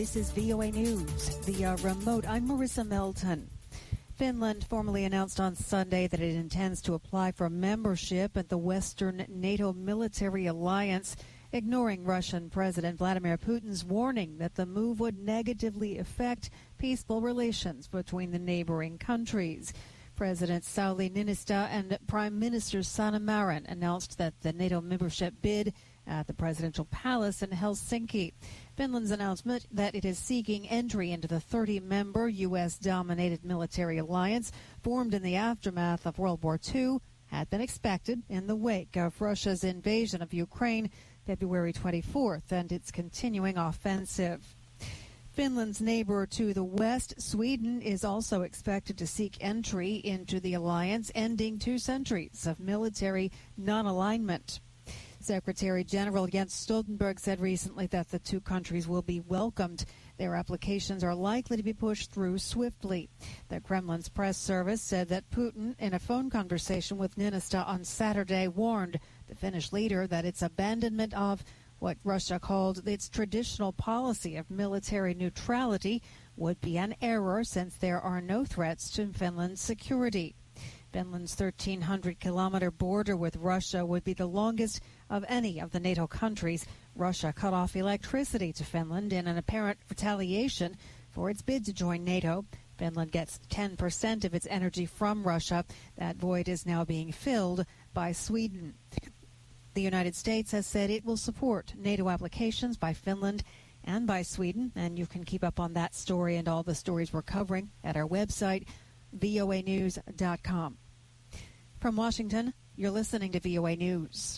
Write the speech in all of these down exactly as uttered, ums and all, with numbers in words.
This is V O A News via remote. I'm Marissa Melton. Finland formally announced on Sunday that it intends to apply for membership at the Western NATO military alliance, ignoring Russian President Vladimir Putin's warning that the move would negatively affect peaceful relations between the neighboring countries. President Sauli Niinistö and Prime Minister Sanna Marin announced that the NATO membership bid at the presidential palace in Helsinki. Finland's announcement that it is seeking entry into the thirty-member U S-dominated military alliance formed in the aftermath of World War Two had been expected in the wake of Russia's invasion of Ukraine February twenty-fourth and its continuing offensive. Finland's neighbor to the west, Sweden, is also expected to seek entry into the alliance, ending two centuries of military non-alignment. Secretary General Jens Stoltenberg said recently that the two countries will be welcomed. Their applications are likely to be pushed through swiftly. The Kremlin's press service said that Putin, in a phone conversation with Niinistö on Saturday, warned the Finnish leader that its abandonment of what Russia called its traditional policy of military neutrality would be an error since there are no threats to Finland's security. Finland's thirteen hundred kilometer border with Russia would be the longest of any of the NATO countries. Russia cut off electricity to Finland in an apparent retaliation for its bid to join NATO. Finland gets ten percent of its energy from Russia. That void is now being filled by Sweden. The United States has said it will support NATO applications by Finland and by Sweden, and you can keep up on that story and all the stories we're covering at our website, V O A news dot com. From Washington, you're listening to V O A News.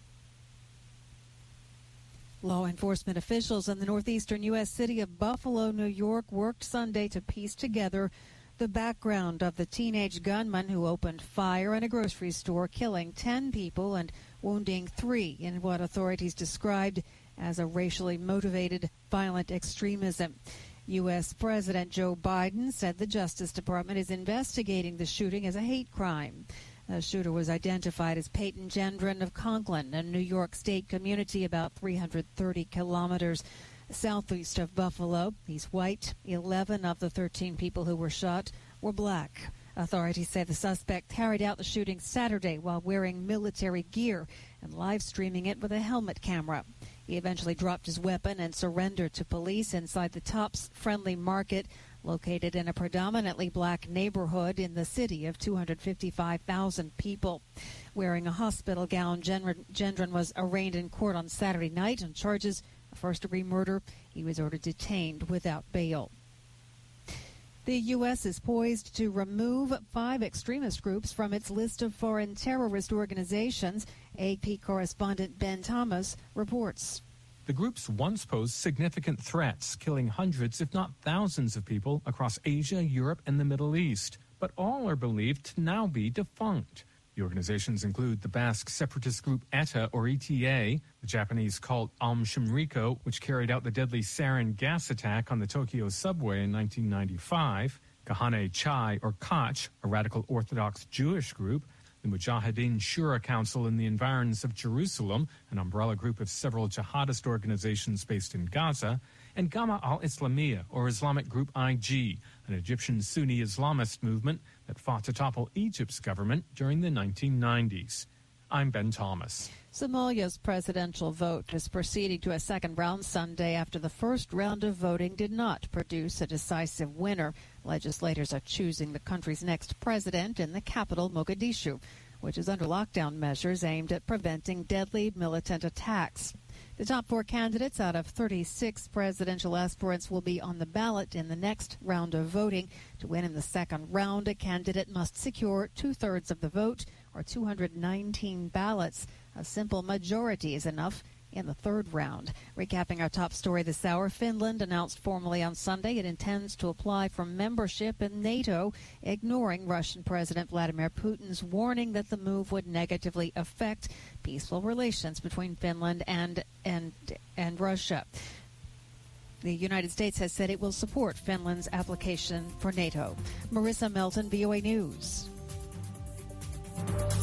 Law enforcement officials in the northeastern U S city of Buffalo, New York, worked Sunday to piece together the background of the teenage gunman who opened fire in a grocery store, killing ten people and wounding three in what authorities described as a racially motivated violent extremism. U S. President Joe Biden said the Justice Department is investigating the shooting as a hate crime. The shooter was identified as Peyton Gendron of Conklin, a New York State community about three hundred thirty kilometers southeast of Buffalo. He's white. eleven of the thirteen people who were shot were black. Authorities say the suspect carried out the shooting Saturday while wearing military gear and live streaming it with a helmet camera. He eventually dropped his weapon and surrendered to police inside the Tops Friendly Market, located in a predominantly black neighborhood in the city of two hundred fifty-five thousand people. Wearing a hospital gown, Gendron was arraigned in court on Saturday night on charges of first-degree murder. He was ordered detained without bail. The U S is poised to remove five extremist groups from its list of foreign terrorist organizations. A P correspondent Ben Thomas reports. The groups once posed significant threats, killing hundreds, if not thousands, of people across Asia, Europe, and the Middle East. But all are believed to now be defunct. The organizations include the Basque separatist group ETA, or E T A, the Japanese cult Aum Shinrikyo, which carried out the deadly sarin gas attack on the Tokyo subway in nineteen ninety-five, Kahane Chai, or Koch, a radical Orthodox Jewish group, the Mujahideen Shura Council in the environs of Jerusalem, an umbrella group of several jihadist organizations based in Gaza, and Gama al-Islamiyah, or Islamic Group I G, an Egyptian Sunni Islamist movement that fought to topple Egypt's government during the nineteen nineties. I'm Ben Thomas. Somalia's presidential vote is proceeding to a second round Sunday after the first round of voting did not produce a decisive winner. Legislators are choosing the country's next president in the capital, Mogadishu, which is under lockdown measures aimed at preventing deadly militant attacks. The top four candidates out of thirty-six presidential aspirants will be on the ballot in the next round of voting. To win in the second round, a candidate must secure two-thirds of the vote, or two hundred nineteen ballots. A simple majority is enough in the third round. Recapping our top story this hour, Finland announced formally on Sunday it intends to apply for membership in NATO, ignoring Russian President Vladimir Putin's warning that the move would negatively affect peaceful relations between Finland and and and Russia. The United States has said it will support Finland's application for NATO. Marissa Melton, V O A News.